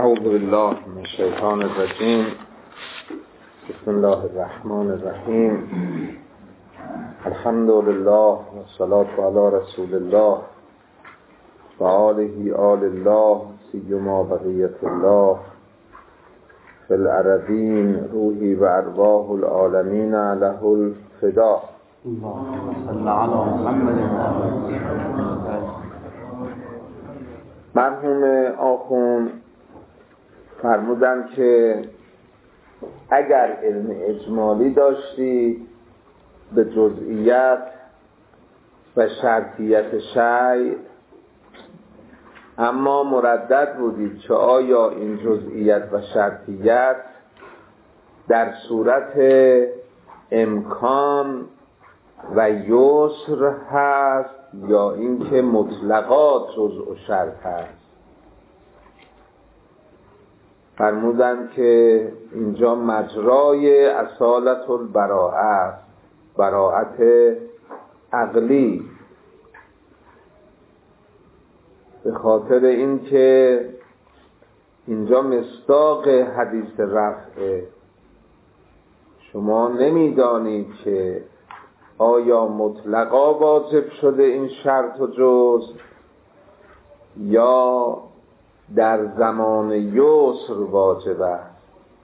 اعوذ بالله من الشیطان الرجیم. بسم الله الرحمن الرحیم. الحمد لله والصلاة علی رسول الله و آله آل الله سیما بقیت الله فی الارضین روحی و ارواح العالمین له الفدا. اللهم صل علی محمد. مرحوم آخوند فرمودن که اگر علم اجمالی داشتی به جزئیات و شرطیت شیء، اما مردد بودید که آیا این جزئیات و شرطیت در صورت امکان و یسر هست یا اینکه مطلقات جزء و شرط هست. فرمودند که اینجا مجرای اصالت البراءه است، براءت عقلی، به خاطر اینکه اینجا مصداق حدیث رفعه. شما نمیدانید که آیا مطلقا واجب شده این شرط و جزء یا در زمان یسر واجب است.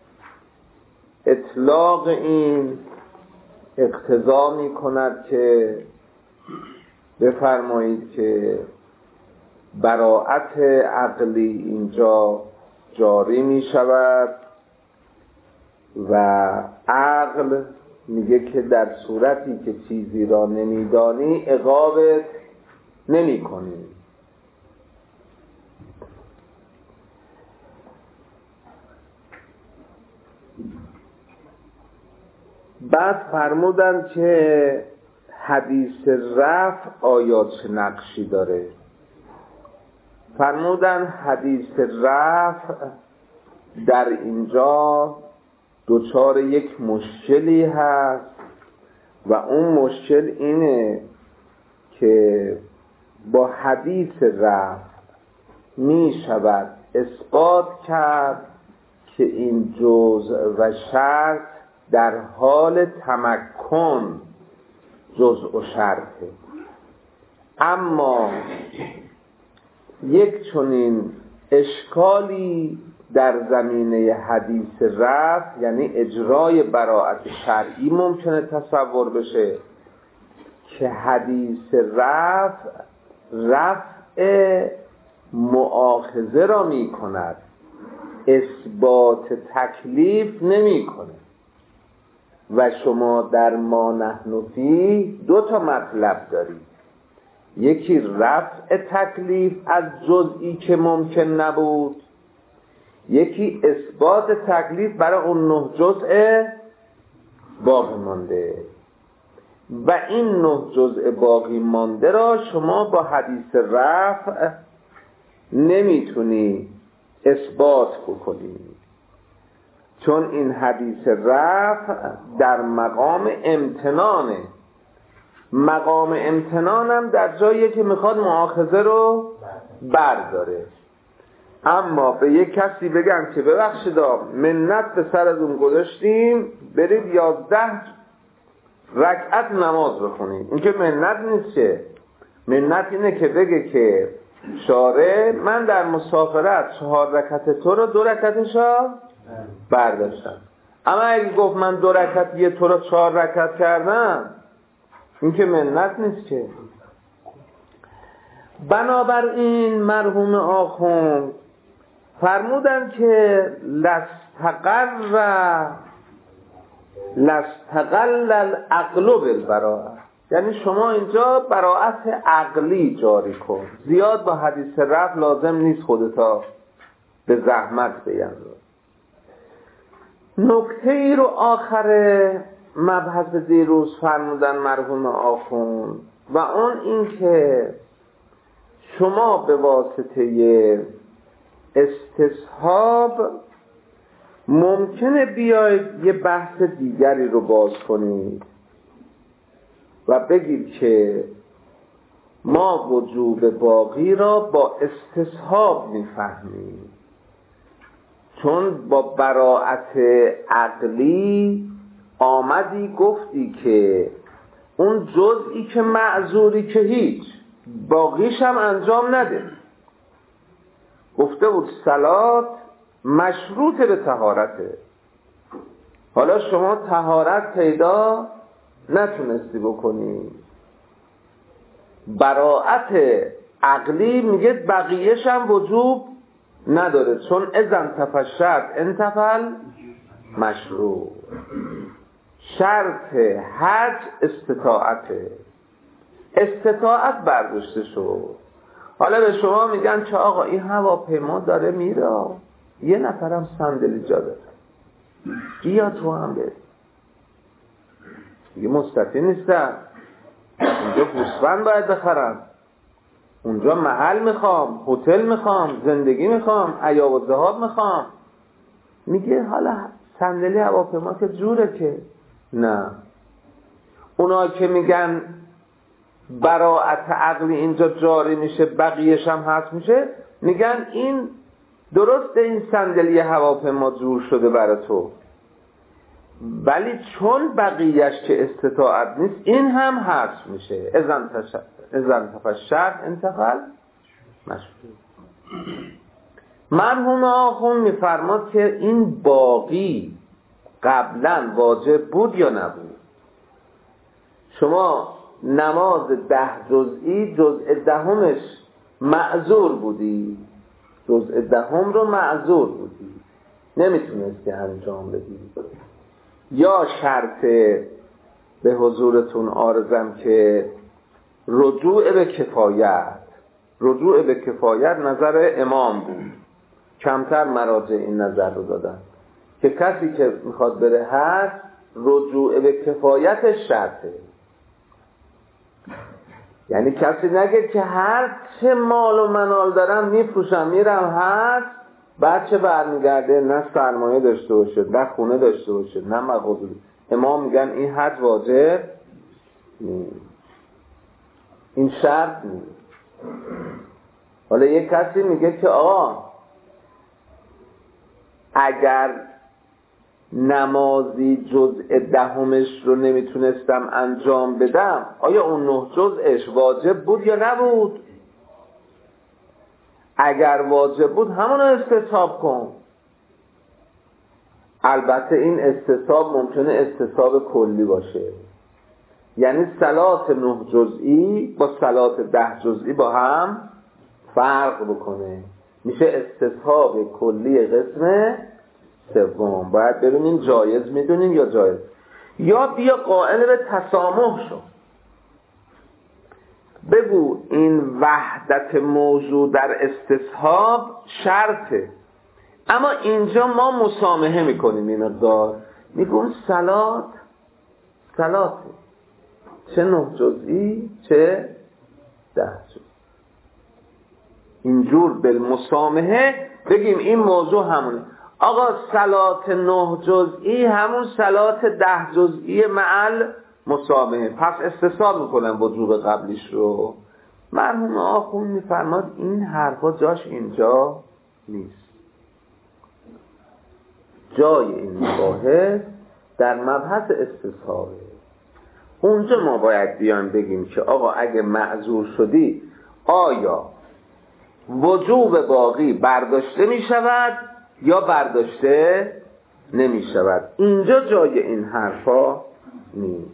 اطلاق این اقتضا می کند که بفرمایید که براءت عقلی اینجا جاری می شود و عقل میگه که در صورتی که چیزی را نمیدانی عقابت نمی کنی. بعد فرمودن که حدیث رفع آیا چه نقشی داره. فرمودن حدیث رفع در اینجا دچار یک مشکلی هست و اون مشکل اینه که با حدیث رفع می شود اثبات کرد که این جزء و شرط در حال تمکن جزء و شرطه. اما یک چنین اشکالی در زمینه حدیث رفع، یعنی اجرای براءت شرعی، ممکنه تصور بشه که حدیث رفع مؤاخذه را می کند، اثبات تکلیف نمی کند. و شما در ما نحن فیه دو تا مطلب دارید، یکی رفع تکلیف از جزئی که ممکن نبود، یکی اثبات تکلیف برای اون 9 جزء باقی مانده. و این 9 جزء باقی مانده را شما با حدیث رفع نمیتونی اثبات بکنی، چون این حدیث رفع در مقام امتنانه. مقام امتنانم در جاییه که میخواد مؤاخذه رو برداره. اما به یک کسی بگم که ببخشید منت به سر از اون گذاشتیم، برید 11 رکعت نماز بخونید، این که منت نیست. که منت اینه که بگه که شارع من در مسافرت 4 رکعت تو رو 2 رکعتشا برداشتم. اما اگه گفت من 2 رکعت تو رو 4 رکعت کردم، این که منت نیست. که بنابراین مرحوم آخوند فرمودن که لستقل العقل بالبراءه، یعنی شما اینجا براءت عقلی جاری کن، زیاد با حدیث رفع لازم نیست خودتا به زحمت بینداز. نکته ای رو آخر مبحث دیروز فرمودن مرحوم آخوند و اون این که شما به واسطه استصحاب ممکنه بیاید یه بحث دیگری رو باز کنید و بگید که ما وجوب باقی را با استصحاب میفهمیم چون با براءت عقلی آمدی گفتی که اون جزئی که معذوری که هیچ، باقیش هم انجام نده. گفته بود صلات مشروط به طهارته. حالا شما طهارت پیدا نتونستی بکنی، براءت عقلی میگه بقیهش هم وجوب نداره، چون اذن انتفى الشرط انتفى مشروع. شرط حج استطاعت برداشته شد. حالا به شما میگن که آقا این هواپیما داره میره، یه نفرم صندلی جا داره، بیا تو هم بری. دیگه مستطیع نیستن، اونجا گوسفند باید بخرم، اونجا محل میخوام، هتل میخوام، زندگی میخوام، عیاب و ذهاب میخوام. میگه حالا صندلی هواپیما که جوره که نه. اونا که میگن براءت عقلی اینجا جاری میشه بقیهش هم هست میشه، میگن این درسته این صندلی هواپیما جور شده برای تو، ولی چون بقیهش که استطاعت نیست این هم هست میشه. اذن انتفى الشرط انتفى مشروع. مرحوم آخون میفرماد که این باقی قبلا واجب بود یا نبود. شما نماز 10 جزئی جزء دهمش معذور بودی، جزء دهم رو معذور بودی، نمیتونستی انجام بدی. یا شرط به حضورتون عارضم که رجوع به کفایت نظر امام بود، کمتر مراجع این نظر رو دادن که کسی که میخواد بره حج رجوع به کفایت شرطه. یعنی کسی نگه که هر چه مال و منال دارم میفروشم میرم حج، بعد چه برمیگرده نه سرمایه داشته باشه، نه خونه داشته باشه، نه مغازه. امام میگن این حج واجب نیست، این شرط نیست. حالا یک کسی میگه که آقا اگر نمازی جزء دهمش رو نمیتونستم انجام بدم، آیا اون 9 جزءش واجب بود یا نبود؟ اگر واجب بود همون رو استصحاب کن. البته این استصحاب ممکنه استصحاب کلی باشه، یعنی صلات 9 جزئی با صلات 10 جزئی با هم فرق بکنه، میشه استصحاب کلی قسم سوم. باید ببینیم جایز میدونیم یا جایز، یا بیا قائل به تسامح شو، بگو این وحدت موضوع در استصحاب شرطه، اما اینجا ما مسامحه میکنیم. این مقدار میگم صلاته چه 9 جزئی چه 10 جزئی، اینجور بالمسامحه بگیم این موضوع همونه. آقا صلات 9 جزئی همون صلات 10 جزئی معل مسامحه، پس استصحاب میکنم وجوب قبلیش رو. مرحوم آخون میفرماد این حرفا جاش اینجا نیست، جای این مباحث در مبحث استصحابه. اونجا ما باید بیان بگیم که آقا اگه معذور شدی آیا وجوب باقی برداشته می شود یا برداشته نمی شود. اینجا جای این حرفا نیست.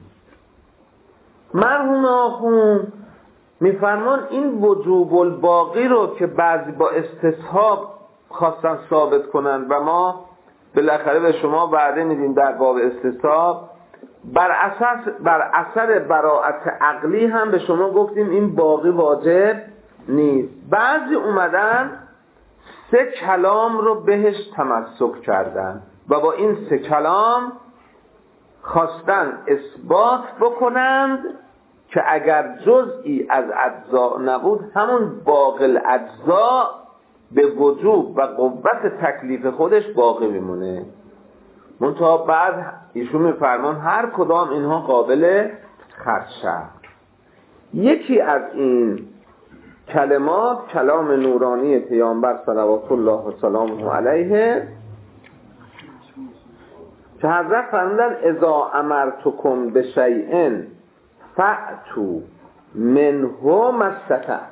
مرحوم آخون میفرمان این وجوب الباقی رو که بعضی با استصحاب خواستن ثابت کنن و ما بالاخره به شما وعده میدیم در باب استصحاب، بر اثر براءت عقلی هم به شما گفتیم این باقی واجب نیست. بعضی اومدن 3 کلام رو بهش تمسک کردن و با این 3 کلام خواستن اثبات بکنند که اگر جزئی از اجزا نبود همون باقی الاجزا به وجوب و قوت تکلیف خودش باقی میمونه. منتها بعد ایشون میفرمان هر کدام اینها قابل خدشه. یکی از این کلمات کلام نورانی پیامبر صلوات الله و سلامه علیه که حضرت فرمودن اذا امرتکم بشیء فأتوا منه ما استطعتم.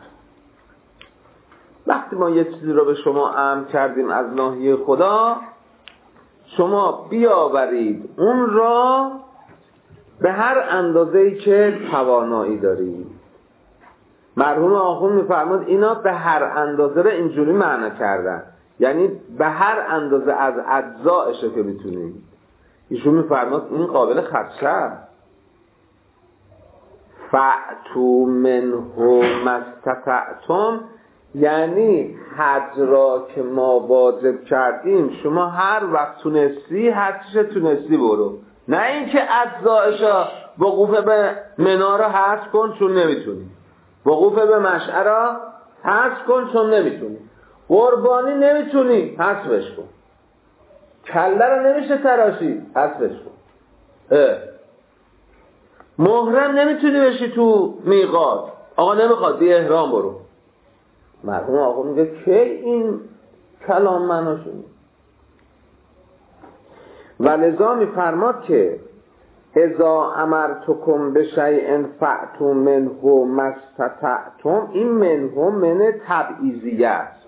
وقتی ما یه چیزی رو به شما امر کردیم از ناحیه خدا، شما بیاورید اون را به هر اندازه‌ای که توانایی دارید. مرحوم آخوند می‌فرماد اینا به هر اندازه رو اینجوری معنی کردن، یعنی به هر اندازه از اجزایشه که میتونید. ایشون می‌فرماد این قابل خدشه است. فأتوا منه ما استطعتم، یعنی حج را که ما واجب کردیم شما هر وقت تونستی حجش تونستی برو، نه اینکه اجزایشا وقوف به منار رو حج کن چون نمیتونی، وقوف به مشعر رو حج کن چون نمیتونی، قربانی نمیتونی حذفش کن، کله رو نمیشه تراشی حذفش کن، محرم نمیتونی بشی تو میقات، آقا نمیخواد بی احرام برو. مرحوم آقا میگه که این کلام معنا شد. و لذا میفرماد که اذا امرتکم بشیء فأتوا منه ما استطعتم، این منه من تبعیضیه است،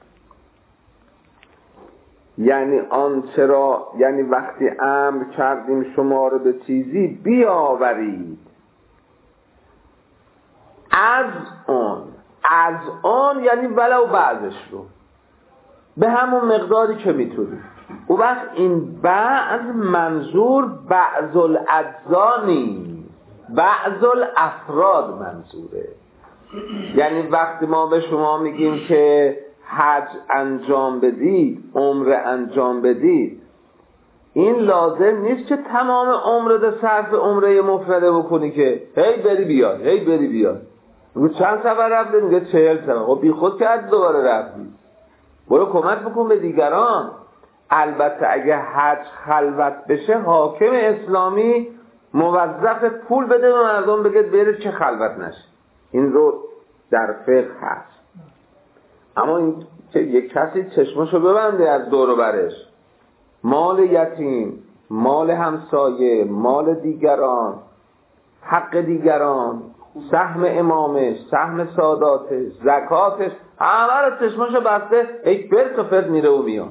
یعنی آنچه را، یعنی وقتی امر کردیم شما رو به چیزی بیاورید از آن یعنی ولو بعضش رو به همون مقداری که میتونی. او وقت این بعض منظور بعض الاجزا نیست، بعض الافراد منظوره. یعنی وقتی ما به شما میگیم که حج انجام بدید، عمره انجام بدید، این لازم نیست که تمام عمرت صرف عمره مفرده بکنی که هی بری بیاد هی بری بیاد. رو چند سفر رفته؟ میگه 40 سفر. خب بی خود که از دوباره رفتی، برو کمک بکن به دیگران. البته اگه حج خلوت بشه، حاکم اسلامی موظف پول بده به مردم، بگه بره چه خلوت نشه. این رو در فقه هست. اما این که یک کسی چشمشو ببنده از دور و برش، مال یتیم، مال همسایه، مال دیگران، حق دیگران، سهم امامش، سهم ساداتش، زکاتش، همه رو چشمشو بسته، یک برد و فرد میره و میان.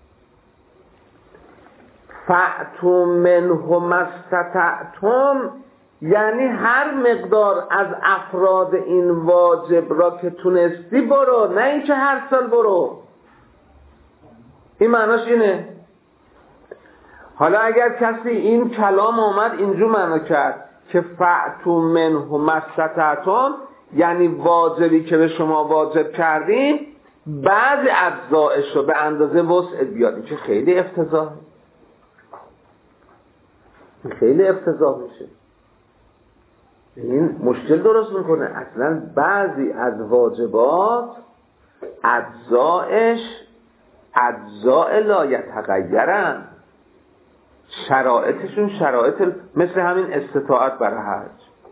فأتوا منه ما استطعتم، یعنی هر مقدار از افراد این واجب را که تونستی برو، نه اینکه هر سال برو. این معناش اینه. حالا اگر کسی این کلام آمد اینجور معنا کرد که فأتوا منه ما استطعتم، یعنی واجبی که به شما واجب کردیم بعضی اجزایش رو به اندازه وسع بیاد، این که خیلی افتضاحه، خیلی افتضاح میشه، این مشکل درست میکنه. اصلا بعضی از واجبات اجزاء لا یتغیرن، شرایطشون شرایط مثل همین استطاعت برای حج،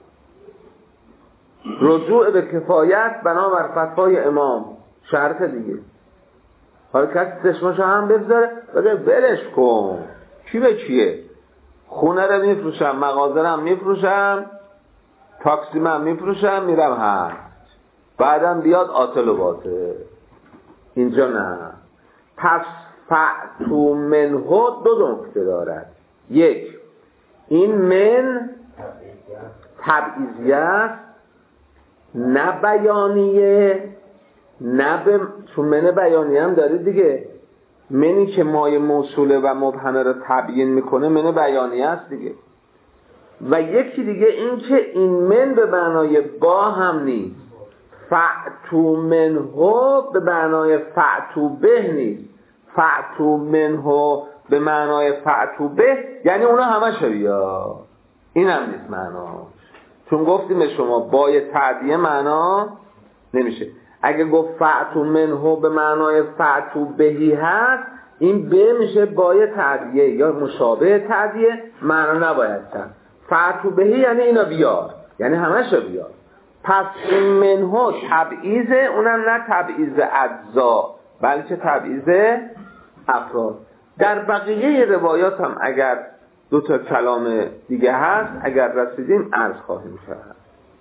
رجوع به کفایت بنابر فتوای امام، شرط دیگه. حالا کسی چشماشو هم بذاره بگه بلش کن، کی به کیه، خونه رو میفروشم، مغازه رو هم میفروشم، تاکسی من میفروشم، میرم حج، بعدم بیاد آتل و باطل. اینجا نه. پس فأتوا منه دو نکته دارد. یک، این من تبعیضیه است، نه بیانیه، نه به چون من بیانیه هم دارید دیگه، منی که مای موصوله و مبهمه رو تبیین میکنه من بیانیه است دیگه. و یکی دیگه این که این من به معنای با هم نیست، فأتوا منه به معنای فأتوا به نیست، فأتوا منه به معنای فأتوا به یعنی اونا همه شبیه، این هم نیست معناش. چون گفتیم به شما بای تعدیه معنا نمیشه. اگه گفت فأتوا منه به معنای فأتوا بهی هست، این به میشه بای تعدیه یا مشابه تعدیه، معنا نباید کرد. فأتوا بهی یعنی اینا بیار، یعنی همه شو بیار. پس این منه تبعیضه، اونم نه تبعیض اجزا بلکه تبعیض افراد. در بقیه روایات هم اگر دو تا کلام دیگه هست اگر رسیدیم عرض خواهیم کرد.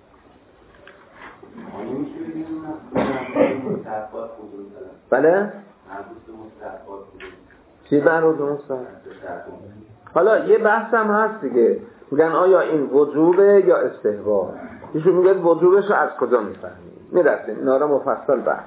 بله؟ چی مربوط به مستحب؟ حالا یه بحث هم هست دیگه، میگن آیا این وجوبه یا استحباب. ایشون میگه وجوبش رو از کجا میفهمیم، میرسیم اینا رو مفصل بحث.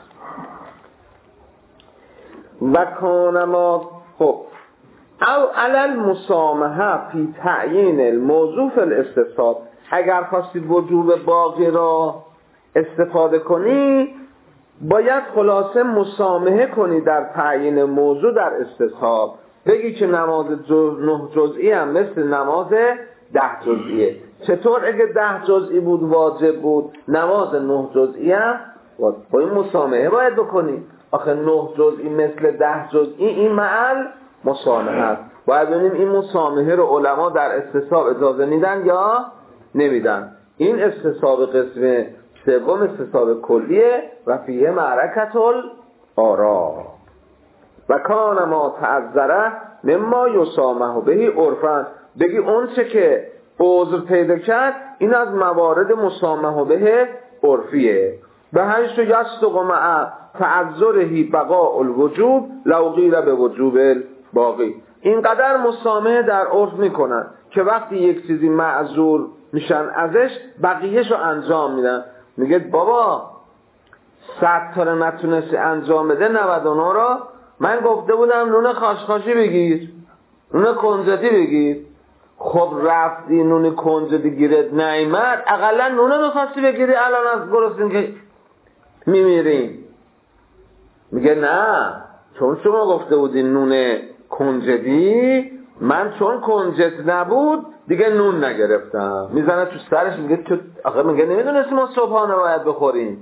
و کانما خب او علل مسامحه فی تعیین الموضوع فی الاستصحاب، اگر خواستی وجوب باقی را استفاده کنی باید خلاصه مسامحه کنی در تعیین موضوع در استصحاب، بگی که نماز 9 جزئی هم مثل نماز 10 جزئیه. چطور اگه 10 جزئی بود واجب بود نماز 9 جزئی هم با این مسامحه باید بکنی؟ آخه 9 جزئی مثل 10 جزئی این محل مسامحه است. باید ببینیم این مسامحه رو علما در استصحاب اجازه میدن یا نمیدن. این استصحاب قسم سوم استصحاب کلیه و فیه معرکت الآراء. و کان ما تعذره مما یسامح بهی عرفا، بگی اون چه که عذر پیدا کرد این از موارد مسامح به عرفیه. به حیث یصدق مع تعذره بقاء الوجوب لو قیل به وجوب الباقی، اینقدر مسامحه در عرف میکنن که وقتی یک چیزی معذور میشن ازش بقیهشو انجام میدن. میگه بابا 100 تا رو نتونستی انجام بده 99 رو من گفته بودم نون خاشخاشی بگیر، نون کنجدی بگیر. خب رفتی نون کنجدی گیرت نیامد، اقلا نون میخواستی بگیری الان از گرسنگی که میمیریم. میگه نه چون شما گفته بودی نون کنجدی، من چون کنجد نبود دیگه نون نگرفتم. میزنه تو سرش میگه تو آخه میگه نمیدونستی ما صبحانه باید بخوریم.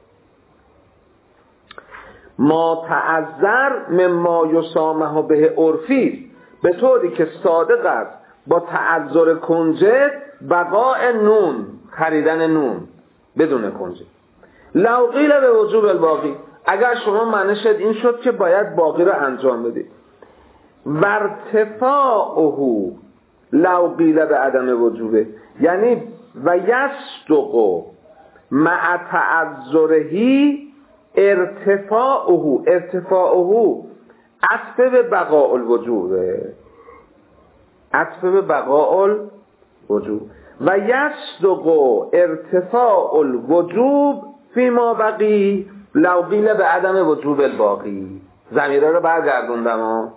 ما تعذر مما یسامح به عرفی، به طوری که صادق است با تعذر کنجد بقاء نون، خریدن نون بدون کنجد. لو قیل به وجوب الباقی، اگر شما معنیش این شد که باید باقی رو انجام بدید. و ارتفاعه لو قیل به عدم وجوبه، یعنی و یصدق مع تعذره ارتفاعه عطف به بقاء الوجوبه، عطف به بقاء الوجوب. و یصدق ارتفاع الوجوب فیما بقی لو قیل به عدم وجوب الباقی. ضمیره رو برگردوندم.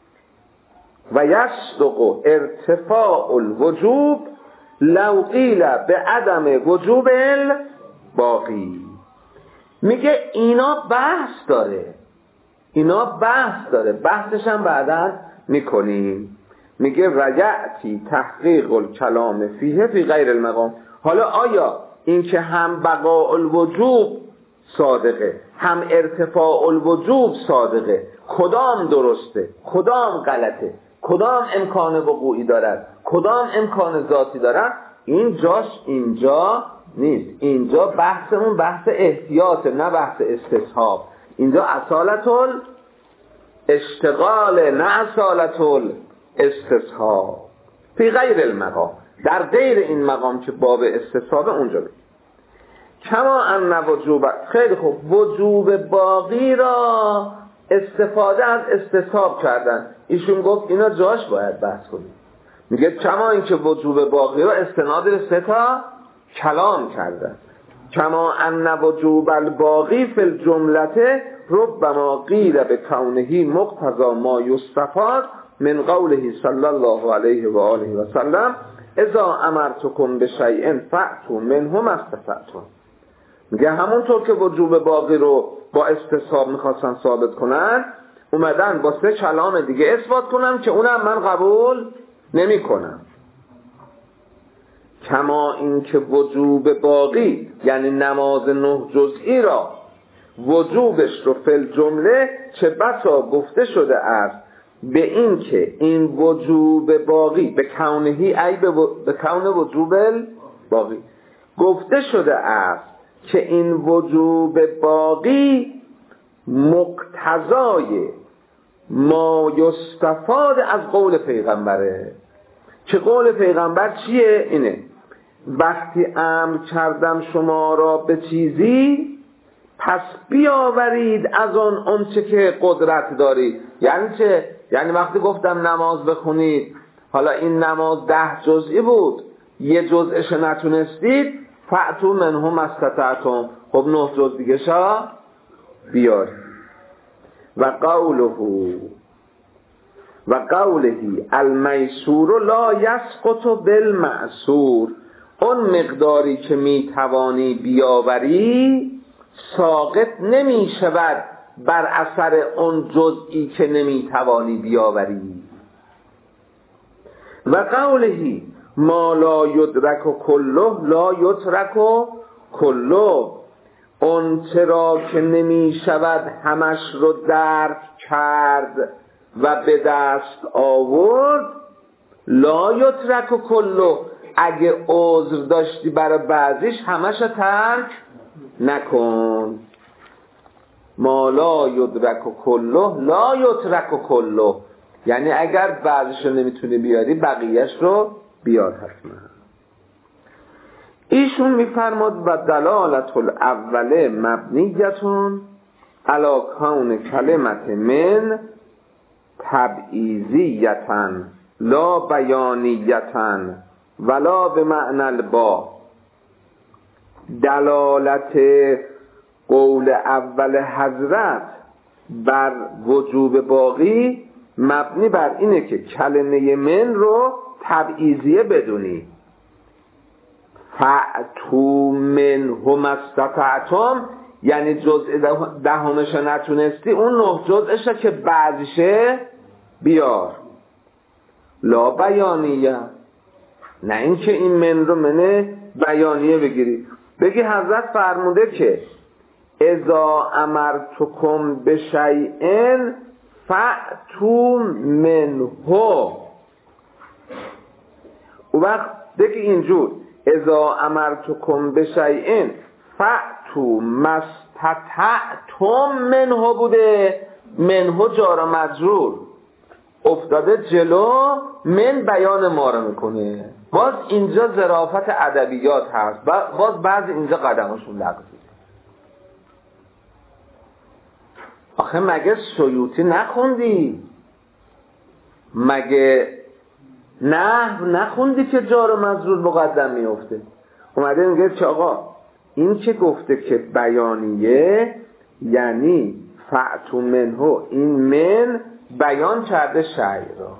و یصدق ارتفاع الوجوب لو قیل به عدم وجوب الباقی. میگه اینا بحث داره، اینا بحث داره، بحثش هم بعداً میکنیم. میگه رجعتی تحقیق الکلام فیه فی غیر المقام. حالا آیا این که هم بقاء الوجوب صادقه هم ارتفاع الوجوب صادقه، کدام درسته کدام غلطه، کدام امکان وقوعی دارد کدام امکان ذاتی دارد، این جاش اینجا نیست. اینجا بحثمون بحث احتیاط نه بحث استصحاب. اینجا اصالت الاشتغال نه اصالت الاستصحاب فی غیر المقام، در غیر این مقام که باب استصحاب اونجا بید. کما ان وجوب، خیلی خوب، وجوب باقی را استفاده از استصحاب کردن. ایشون گفت اینا جاش باید بحث کنیم. میگه کما این که وجوب باقی را استناد به 3 تا کلام کردن. کما ان وجوب الباقی فی الجملة ربما قیل به کونه مقتضا ما یستفاد من قوله صلی الله علیه و آله و سلم اذا امرتکم بشیء فأتوا منه ما استطعتم. میگه همونطور که وجوب باقی رو با استصحاب میخواستن ثابت کنن، اومدن با 3 کلام دیگه اثبات کنن که اونم من قبول نمی کنم. کما این که وجوب باقی یعنی نماز 9 جزئی را وجوبش رو فل جمله چه بسا گفته شده است به این که این وجوب باقی به کونهی ای به کون وجوب باقی گفته شده است که این وجوب باقی مقتضای ما یستفاد از قول پیغمبره. که قول پیغمبر چیه؟ اینه وقتی امر کردم شما را به چیزی پس بیاورید از آن چه که قدرت دارید. یعنی چه؟ یعنی وقتی گفتم نماز بخونید، حالا این نماز 10 جزئی بود، یه جزءش نتونستید، فأتوا منه ما استطعتم، خب 9 جزء دیگه شا بیار. و قوله المیسور لا یسقط بالمعسور، اون مقداری که میتوانی بیاوری ساقط نمی شود بر اثر اون جزئی که نمیتوانی بیاوری. و قوله ما لا یدرک کله لا یترک کله، اون چرا که نمی شود همش رو درک کرد و به دست آورد، لا یترک کله، اگه عذر داشتی برای بعضیش همش رو ترک نکن. ما لا یدرک کله لا یترک کله، یعنی اگر بعضیش رو نمیتونی بیاری بقیهش رو بیار حتما. ایشون میفرماد و دلالت الاوله مبنیتون علی کون کلمت من تبعیضیتا لا بیانیتا ولا به معنی البا. دلالت قول اول حضرت بر وجوب باقی مبنی بر اینه که کلمه من رو تبعیضیه بدونی. فأتوا منه ما استطعتم، یعنی جزء دهمش نتونستی، اون 9 جزءشه که بعدشه بیار. لا بیانیه، نه این که این من رو من بیانیه بگیری، بگی حضرت فرموده که اذا امرتکم بشیء فأتوا منه، و وقت بگی اینجور اذا امرتکم بشیء فأتوا ما استطعتم منه، بوده منه جار و مجرور افتاده جلو، من بیان ما رو میکنه. باز اینجا ظرافت ادبیات هست، باز بعضی اینجا قدمشون لغزیده. آخه مگه سیوطی نخوندی؟ مگه نخوندی که جار و مجرور مقدم میفته؟ اومده میگه که آقا این که گفته که بیانیه یعنی فأتوا منه، این من بیان کرده شیء را،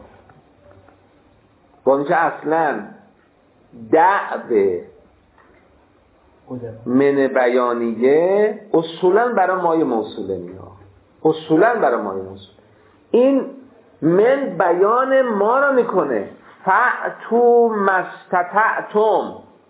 با اینکه اصلا دعو من بیانیه اصولا برای مایه موصوله میاد، اصولا برای مایه موصوله. این من بیان ما را میکنه، فأتوا ما استطعتم،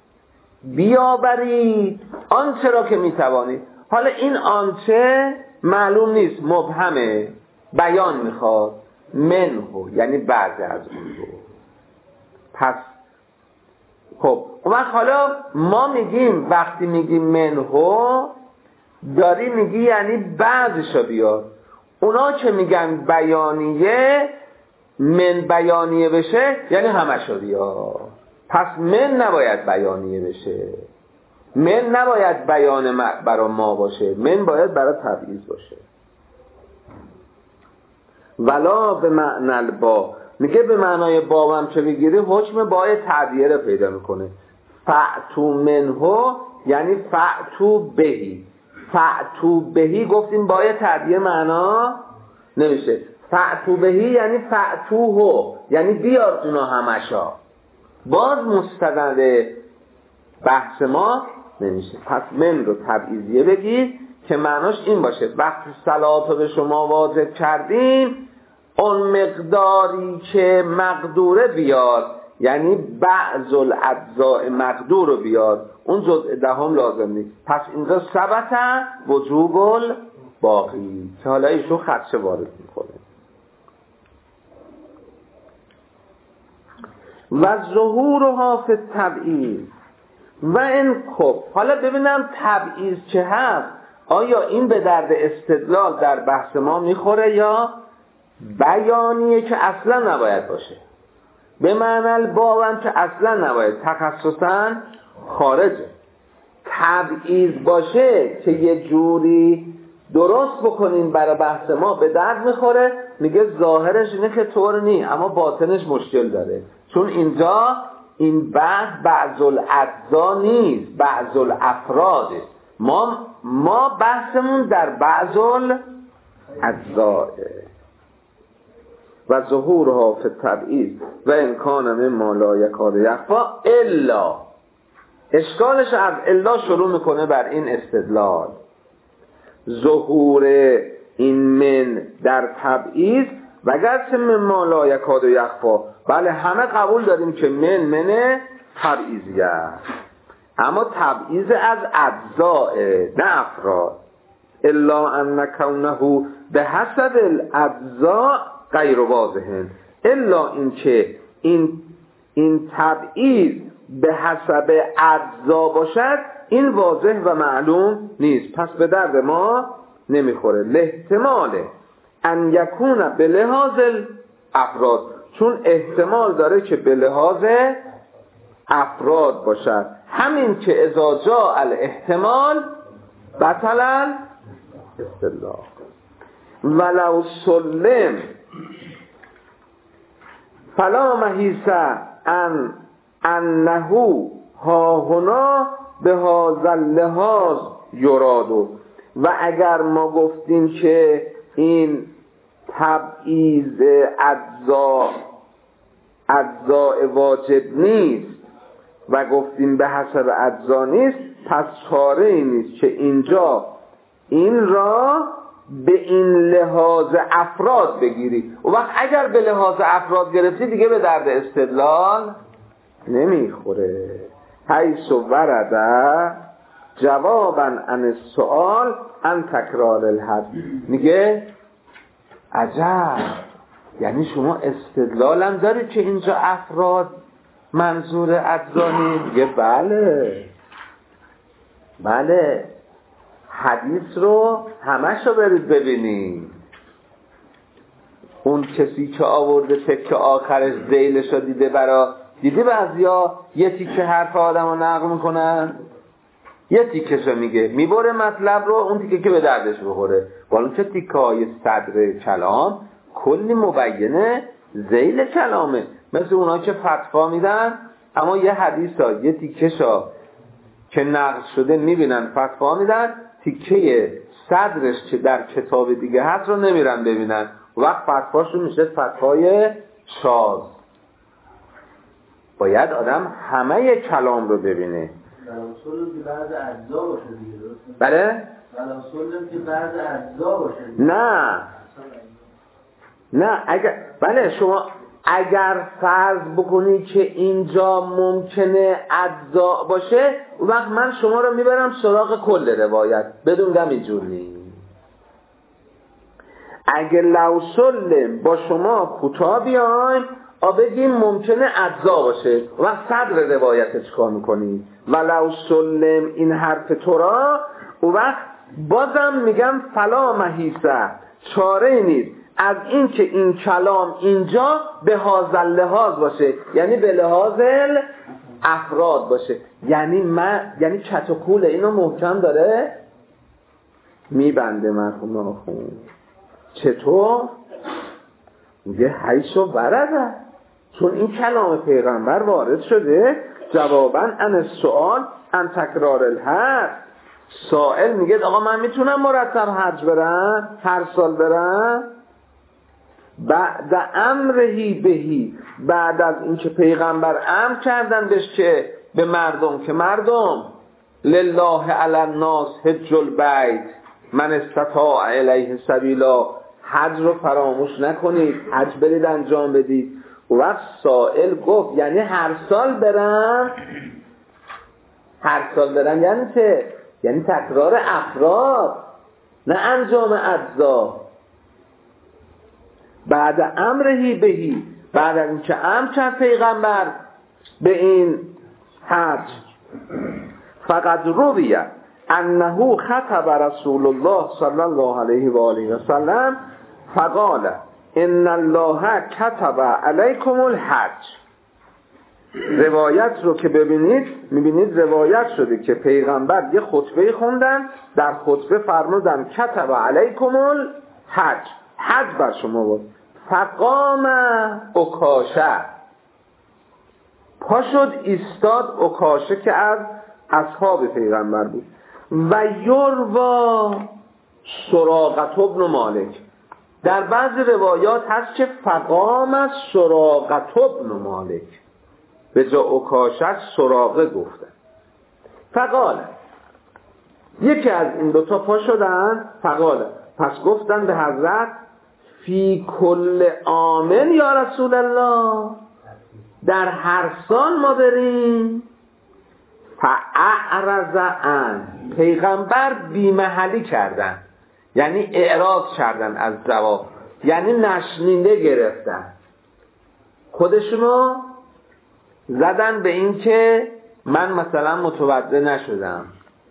بیاورید آنچه را که میتوانید. حالا این آنچه معلوم نیست، مبهمه، بیان میخواد منه یعنی بعضی از اون رو. پس خب اون حالا ما میگیم وقتی میگیم منه داری میگی یعنی بعضیشو بیار. اونا که میگن بیانیه من بیانیه بشه یعنی همشو بیار. پس من نباید بیانیه بشه، من نباید بیان برای ما باشه، من باید برای تبعیض باشه. ولا به معنی البا، میگه به معنای با هم چه بگیری حکم بای تعدیه رو پیدا میکنه. فأتوا منه یعنی فأتوا بهی، فأتوا بهی گفتیم بای تعدیه معنا نمیشه. فأتوا بهی یعنی فأتوه، یعنی بیار اونا همشا، باز مستند بحث ما نمیشه. پس من رو تبعیضیه بگید که معناش این باشه وقتی صلات رو به شما واجب کردیم اون مقداری که مقدوره بیار، یعنی بعض الاجزاء مقدور رو بیار، اون جزء دهم لازم نیست. پس اینجا ثبت وجوب الباقی که حالا ایشون خدشه وارد میکنه. و ظهورها فی التبعیض و این. خب حالا ببینم تبعیض چه هست، آیا این به درد استدلال در بحث ما میخوره یا بیانیه که اصلا نباید باشه، به معنی البابم که اصلا نباید، تخصصا خارجه. تبعیض باشه که یه جوری درست بکنیم برای بحث ما به درد میخوره، میگه ظاهرش اینه که طور نی، اما باطنش مشکل داره، چون اینجا این بحث بعض الاجزا نیست، بعض الافراده. ما بحثمون در بعض الاجزاه و ظهورها فی التبعیض و امکان مما لا یکاد یخفی الا. اشکالش از الا شروع میکنه بر این استدلال. ظهور این من در تبعیض و گرچه مما لا یکاد یخفی، بله همه قبول داریم که من تبعیضی است، اما تبعیض از اجزاء نه افراد. الا ان کونه به حسب الاجزاء غیر واضح، الا این که این تبعیض به حسب اجزا باشد این واضح و معلوم نیست، پس به درد ما نمیخوره. لاحتمال ان یکون به لحاظ افراد، چون احتمال داره که به لحاظ افراد باشد. همین که اذا جاء الاحتمال بطلا استدلال. ولو سلم فلا محیص انه ها هنا به هذا اللحاظ یرادو. و اگر ما گفتیم که این تبعیض اجزاء واجب نیست و گفتیم به حسب اجزا نیست، پس چاره ای نیست که اینجا این را به این لحاظ افراد بگیری. و وقت اگر به لحاظ افراد گرفتی دیگه به درد استدلال نمیخوره. حیث ورد جوابا عن السؤال عن تکرار الحد. میگه عجب، یعنی شما استدلالم داری که اینجا افراد منظور اجزانی؟ میگه بله حدیث رو همشو برید ببینید. اون کسی که آورده تکه آخرش ذیلش رو دیده بعضیا یه تیکه حرف آدم رو نقل میکنن، یه تیکه رو میبره مطلب رو، اون تیکه که به دردش بخوره. بالا چه تیکه های صدر کلام کلی مبینه ذیل کلامه، مثل اونا که فتوا میدن اما یه حدیث ها یه تیکه که نقل شده میبینن فتوا میدن، تیکه صدرش که در کتاب دیگه هست رو نمیرن ببینن، وقت فتواشون میشه فتوای شاذ. باید آدم همه کلام رو ببینه. بلاسلم که بعض اجزا باشه دیگه، درسته؟ بله؟ بلاسلم که بعض اجزا باشه دیگه. نه بله شما اگر فرض بکنی که اینجا ممکنه اجزا باشه، وقت من شما رو میبرم سراغ کل روایت بدون دم اینجور نیست. اگه لو سلم با شما کوتاه بیایم بگیم ممکنه اجزا باشه، وقت صدر روایت چکار میکنی؟ ولو سلم این حرف تو را، وقت بازم میگم فلا محیصه، چاره نیست از این که این کلام اینجا به هذا لحاظ باشه، یعنی به لحاظ افراد باشه. یعنی چت و کول اینو محکم داره میبنده مرحوم آخون. چطور؟ میگه حیث ورده، چون این کلام پیغمبر وارد شده جواباً عن السؤال عن تکرار الحج. سائل میگه آقا من میتونم مرتب حج برم، هر سال برم؟ بعد امرهی بهی، بعد از اینکه پیغمبر امر کردن بهش که به مردم که مردم لله علی الناس حج البیت من استطاع الیه سبیلا، حج رو فراموش نکنید، حج برید انجام بدید. و وقت سائل گفت یعنی هر سال برم؟ هر سال برم یعنی چه؟ یعنی تکرار افراد نه انجام اجزا. بعد امرهی بهی، بعد از اینکه امر کرد پیغمبر به این حج، فقط رویه انه خطب رسول الله صلی الله علیه و آله و سلم فقال ان الله کتب علیکم الحج. روایت رو که میبینید روایت شده که پیغمبر یه خطبه خوندن، در خطبه فرمودن کتب علیکم الحج، حج بر شما بود. فقام عکاشه، پا شد ایستاد عکاشه که از اصحاب پیغمبر بود. و یروا سراقة ابن مالک، در بعض روایات هست که فقام از سراقة ابن مالک، به جا عکاشه سراقه گفتن. فقال، یکی از این دوتا پا شدن، فقال، پس گفتن به حضرت فی کل آمن یا رسول الله، در هر سال ما بریم. فاعرض عن، پیغمبر بیمحلی کردن، یعنی اعراض کردن از جواب، یعنی نشنیده گرفتن، خودشونو زدن به این که من مثلا متوجه نشدم.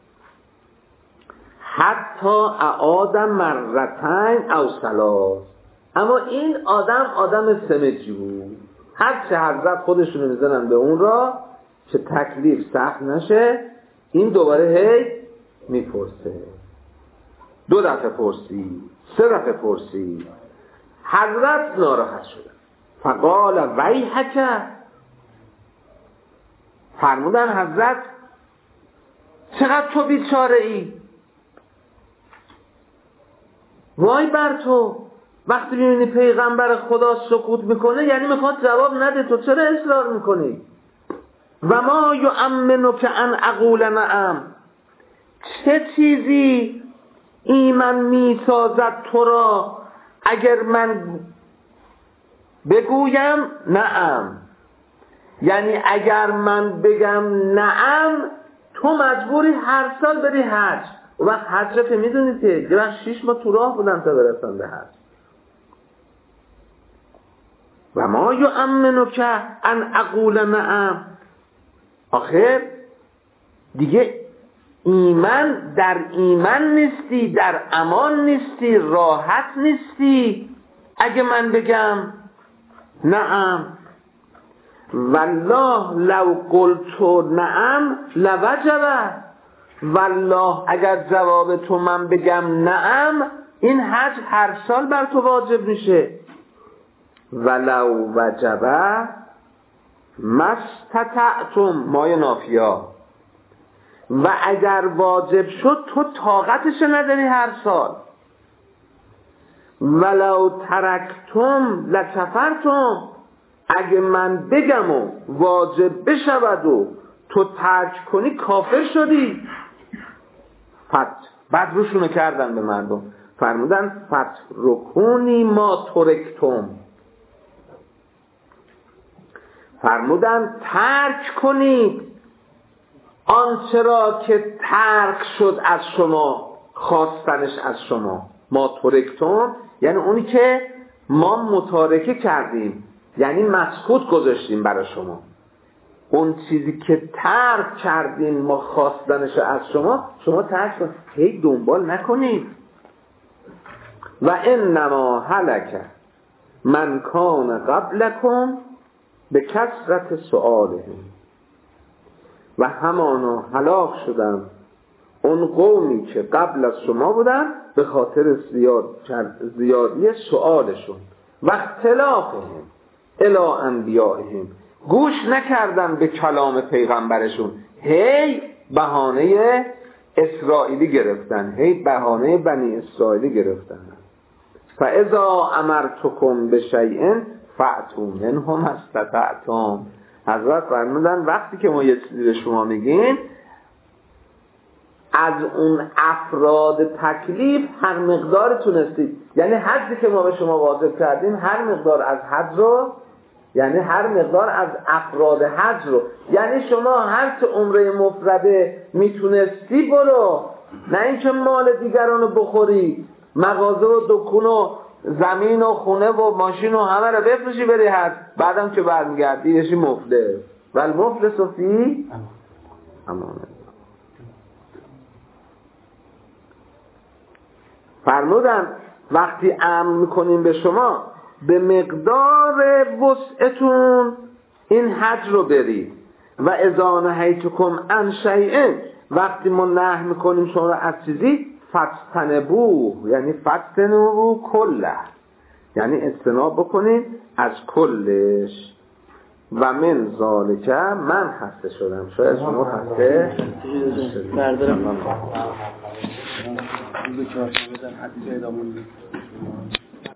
حتی اعادم مرتين او ثلاث، اما این آدم سمجی بود، هر چه حضرت خودشونو میزنن به اون را که تکلیف سخت نشه، این دوباره هی میپرسه. 2 دفعه پرسی، 3 دفعه پرسی، حضرت ناراحت شد. فقال ویحک، فرمودن حضرت چقدر تو بیچاره ای، وای بر تو، وقتی میبینی پیغمبر خدا سکوت میکنه یعنی میخواد جواب نده، تو چرا اصرار میکنی؟ و ما یؤمنک ان اقول نعم، چه چیزی ایمن میسازد تو را اگر من بگویم نعم، یعنی اگر من بگم نعم تو مجبوری هر سال بری حج. و وقت حج رو که میدونید که من 6 ماه تو راه بودم تا برسم به حج. و ما یؤمنک ان اقول نعم، آخر دیگه ایمان در ایمان نیستی، در امان نیستی، راحت نیستی اگه من بگم نعم. والله لو قلت نعم لوجب، والله اگر جواب تو من بگم نعم این حج هر سال بر تو واجب میشه. ولو وجب مستطعتم، مای نافیا، و اگر واجب شد تو طاقتش نداری هر سال. ولو ترکتم لکفرتم، اگه من بگم و واجب بشود و تو ترک کنی کافر شدی. بعد روشونو کردن به مردم، فرمودن فترکونی ما ترکتم، فرمودن ترک کنید آنچه را که ترک شد از شما، خواستنش از شما. ما ترکتم یعنی اونی که ما متارکه کردیم، یعنی مسکوت گذاشتیم برای شما. اون چیزی که ترک کردیم ما خواستنش از شما، شما ترک کنید، هی دنبال نکنید. و انما هلک من کان قبلکم به کثرت سؤالهم، و همانا هلاک شدن اون قومی که قبل از شما بودن به خاطر زیادی سؤالشون و اختلافهم الی انبیائهم، گوش نکردن به کلام پیغمبرشون، هی بهانه اسرائیلی گرفتن، هی بهانه بنی اسرائیلی گرفتن. فاذا امرتکم بشیء فأتوا منه ما استطعتم، حضرت فرمودن وقتی که ما یه چیزی به شما میگیم از اون افراد تکلیف هر مقدار تونستید، یعنی حجی که ما به شما واجب کردیم هر مقدار از حج رو، یعنی هر مقدار از افراد حج رو، یعنی شما هر چه عمره مفرده میتونستی برو، نه اینکه مال دیگران رو بخوری، مغازه و دکون و زمین و خونه و ماشین و همه رو بفروشی بری حج، بعدم که برمیگردی یشی مفلس. ول مفلس و فی امان. فرمودن وقتی امر میکنیم به شما به مقدار وسعتون این حج رو برید. و اذا نهیتکم عن شیء، وقتی ما نهی میکنیم شما رو از چیزی، فاجتنبوه، یعنی فاجتنبوه کله، یعنی اجتناب بکنید از کلش. و من ذالک، من خسته شدم، شاید شما خسته بردارم. روز چهارشنبه در حدیث ادامه